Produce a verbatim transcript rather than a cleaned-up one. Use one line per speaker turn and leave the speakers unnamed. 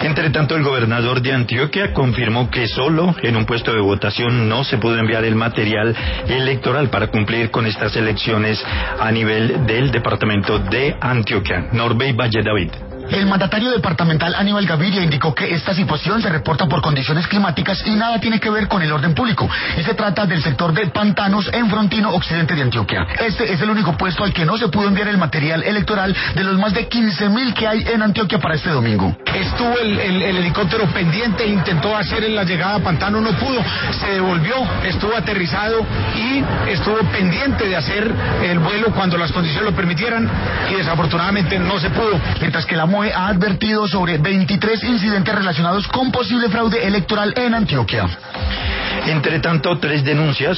Entre tanto, el gobernador de Antioquia confirmó que solo en un puesto de votación no se pudo enviar el material electoral para cumplir con estas elecciones a nivel del departamento de Antioquia. Norbey Valle David.
El mandatario departamental Aníbal Gaviria indicó que esta situación se reporta por condiciones climáticas y nada tiene que ver con el orden público. Y se trata del sector de Pantanos en Frontino, occidente de Antioquia. Este es el único puesto al que no se pudo enviar el material electoral de los más de quince mil que hay en Antioquia para este domingo.
Estuvo el, el, el helicóptero pendiente, intentó hacer la llegada a Pantano, no pudo, se devolvió, estuvo aterrizado y estuvo pendiente de hacer el vuelo cuando las condiciones lo permitieran y desafortunadamente no se pudo.
Mientras que la M O E ha advertido sobre veintitrés incidentes relacionados con posible fraude electoral en Antioquia.
Entre tanto, tres denuncias